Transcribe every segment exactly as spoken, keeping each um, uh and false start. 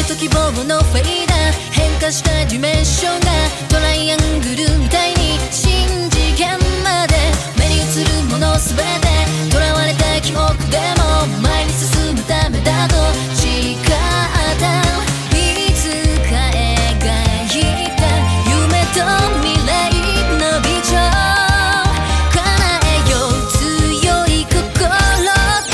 と希望のフェイダー、変化したディメンションがトライアングルみたいに新次元まで目に映るもの全て囚われた記憶でも前に進むためだと誓った。いつか描いた夢と未来のビジョン叶えよう強い心で。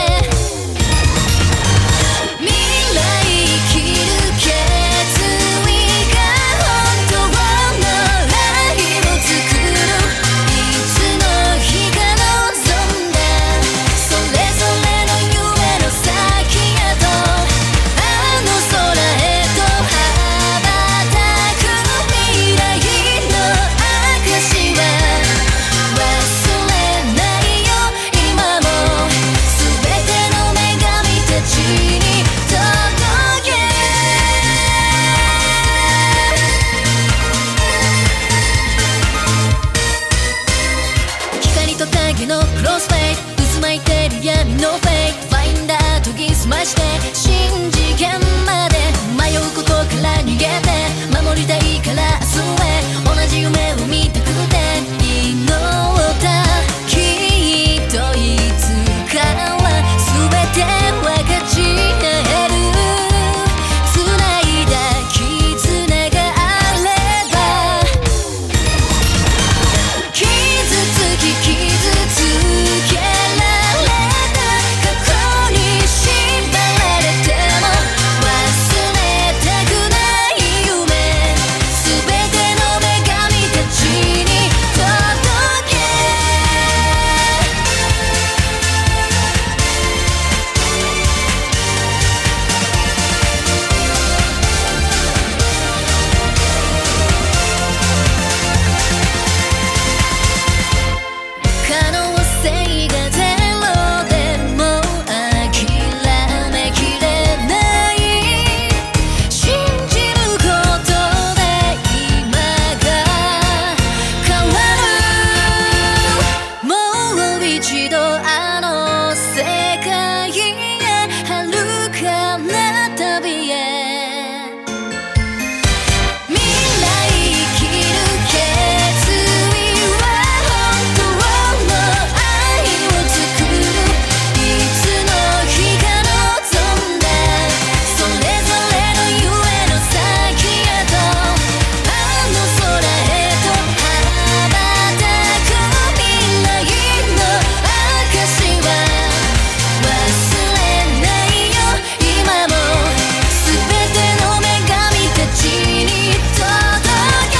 未来生きる決意が本当のライブを作る。いつの日か望んだそれぞれの夢の先へとあの空へと羽ばたく未来の証は忘れないよ今も全ての女神たちに届け。光と影のクロスフェイド渦巻いてる闇のフェイクファインダー研ぎ澄まして新次元まで迷うことから逃げて守りたいから明日へ同じ夢を見たくて祈ったきっといつかは全て分かち合える。繋いだ絆があれば傷つき傷つけられた過去に縛られても忘れたくない夢全ての女神たちに届け。可能性がゼロでも諦めきれない。信じることで今が変わる。もう一度あの世界へ遥かな旅へ。未来生きる決意は本当の愛を作る。いつの日か望んだそれぞれの夢の先へとあの空へと羽ばたく未来の証は忘れないよ今も全ての女神たちに届け。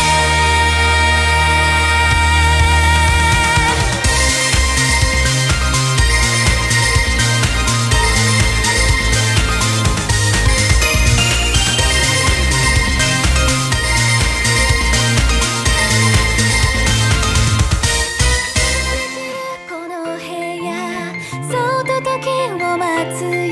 この部屋そっと時を待つ